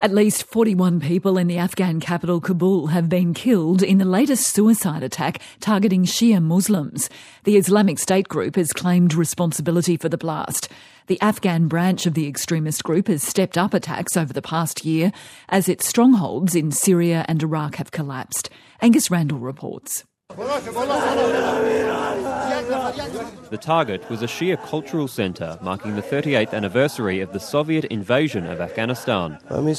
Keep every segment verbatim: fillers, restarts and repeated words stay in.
At least forty-one people in the Afghan capital Kabul have been killed in the latest suicide attack targeting Shia Muslims. The Islamic State group has claimed responsibility for the blast. The Afghan branch of the extremist group has stepped up attacks over the past year as its strongholds in Syria and Iraq have collapsed. Angus Randall reports. The target was a Shia cultural centre marking the thirty-eighth anniversary of the Soviet invasion of Afghanistan.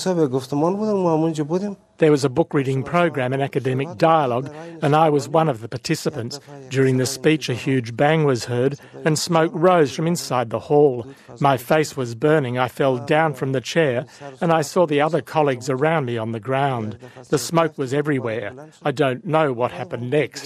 There was a book reading program and academic dialogue, and I was one of the participants. During the speech, a huge bang was heard and smoke rose from inside the hall. My face was burning. I fell down from the chair and I saw the other colleagues around me on the ground. The smoke was everywhere. I don't know what happened next.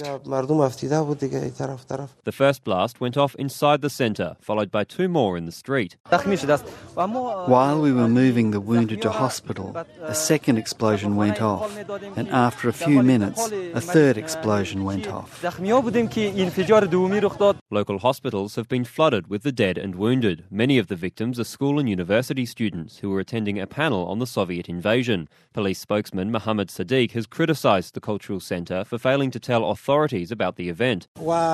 The first blast went off inside the centre, followed by two more in the street. While we were moving the wounded to hospital, a second explosion went off, and after a few minutes, a third explosion went off. Local hospitals have been flooded with the dead and wounded. Many of the victims are school and university students who were attending a panel on the Soviet invasion. Police spokesman Mohammad Sadiq has criticised the cultural centre for failing to tell authorities about the event.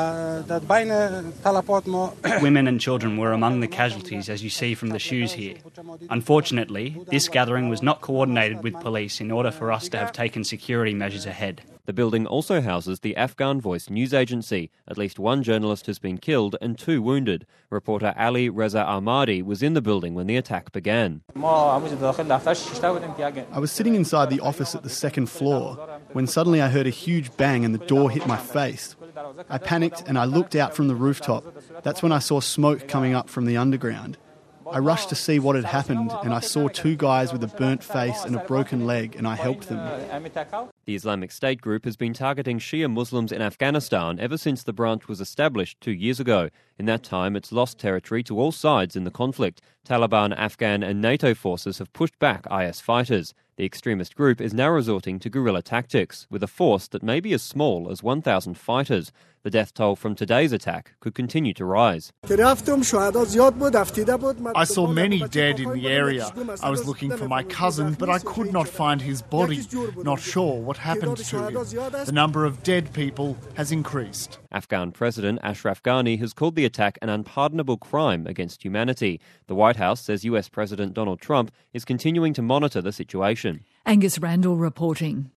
Women and children were among the casualties, as you see from the shoes here. Unfortunately, this gathering was not coordinated with police in order for us to have taken security measures ahead. The building also houses the Afghan Voice news agency. At least one journalist has been killed and two wounded. Reporter Ali Reza Ahmadi was in the building when the attack began. I was sitting inside the office at the second floor when suddenly I heard a huge bang and the door hit my face. I panicked and I looked out from the rooftop. That's when I saw smoke coming up from the underground. I rushed to see what had happened and I saw two guys with a burnt face and a broken leg and I helped them. The Islamic State group has been targeting Shia Muslims in Afghanistan ever since the branch was established two years ago. In that time, it's lost territory to all sides in the conflict. Taliban, Afghan and NATO forces have pushed back I S fighters. The extremist group is now resorting to guerrilla tactics, with a force that may be as small as one thousand fighters. The death toll from today's attack could continue to rise. I saw many dead in the area. I was looking for my cousin, but I could not find his body. Not sure what happened to him. The number of dead people has increased. Afghan President Ashraf Ghani has called the attack an unpardonable crime against humanity. The White House says U S President Donald Trump is continuing to monitor the situation. Angus Randall reporting.